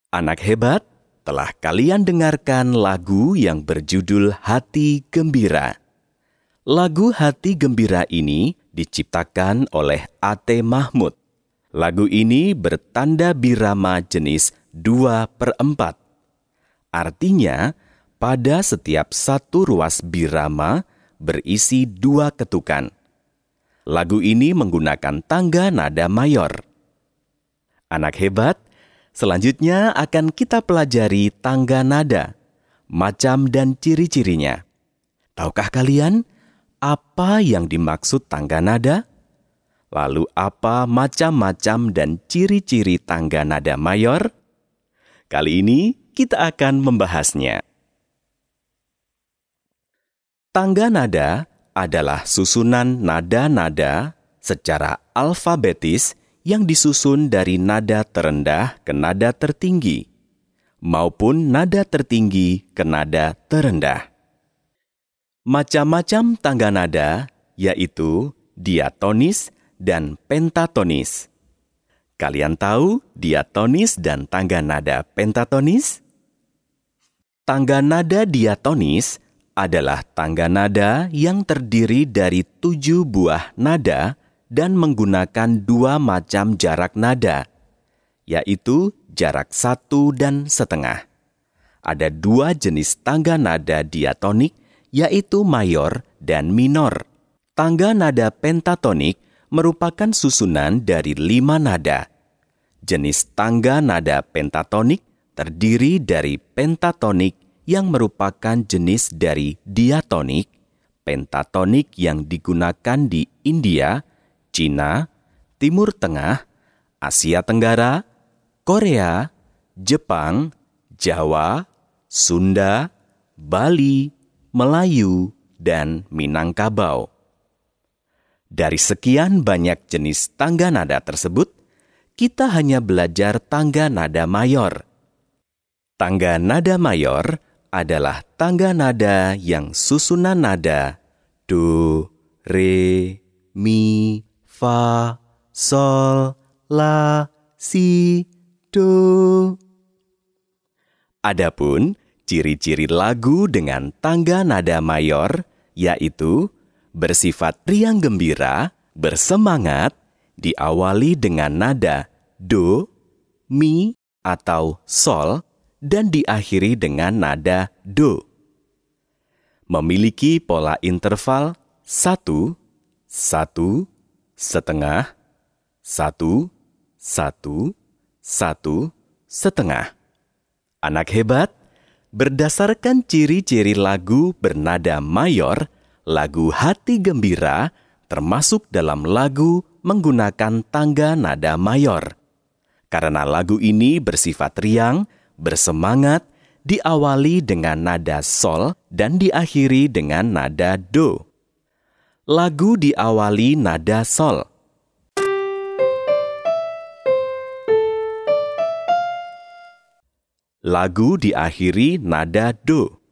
Anak hebat, telah kalian dengarkan lagu yang berjudul Hati Gembira. Lagu Hati Gembira ini diciptakan oleh A.T. Mahmud. Lagu ini bertanda birama jenis 2/4. Artinya, pada setiap satu ruas birama berisi 2 ketukan. Lagu ini menggunakan tangga nada mayor. Anak hebat, selanjutnya akan kita pelajari tangga nada, macam dan ciri-cirinya. Tahukah kalian apa yang dimaksud tangga nada? Lalu apa macam-macam dan ciri-ciri tangga nada mayor? Kali ini kita akan membahasnya. Tangga nada adalah susunan nada-nada secara alfabetis yang disusun dari nada terendah ke nada tertinggi, maupun nada tertinggi ke nada terendah. Macam-macam tangga nada yaitu diatonis dan pentatonis. Kalian tahu diatonis dan tangga nada pentatonis? Tangga nada diatonis adalah tangga nada yang terdiri dari 7 buah nada dan menggunakan 2 macam jarak nada, yaitu jarak 1 dan setengah. Ada 2 jenis tangga nada diatonik, yaitu mayor dan minor. Tangga nada pentatonik merupakan susunan dari 5 nada. Jenis tangga nada pentatonik terdiri dari pentatonik yang merupakan jenis dari diatonik, pentatonik yang digunakan di India, Cina, Timur Tengah, Asia Tenggara, Korea, Jepang, Jawa, Sunda, Bali, Melayu, dan Minangkabau. Dari sekian banyak jenis tangga nada tersebut, kita hanya belajar tangga nada mayor. Tangga nada mayor adalah tangga nada yang susunan nada do, re, mi, fa, sol, la, si, do. Adapun ciri-ciri lagu dengan tangga nada mayor yaitu bersifat riang gembira, bersemangat, diawali dengan nada do, mi, atau sol, dan diakhiri dengan nada do. Memiliki pola interval 1, 1, setengah, 1, 1, 1, setengah. Anak hebat, berdasarkan ciri-ciri lagu bernada mayor, lagu Hati Gembira termasuk dalam lagu menggunakan tangga nada mayor. Karena lagu ini bersifat riang, bersemangat, diawali dengan nada sol dan diakhiri dengan nada do. Lagu diawali nada sol. Lagu diakhiri nada do.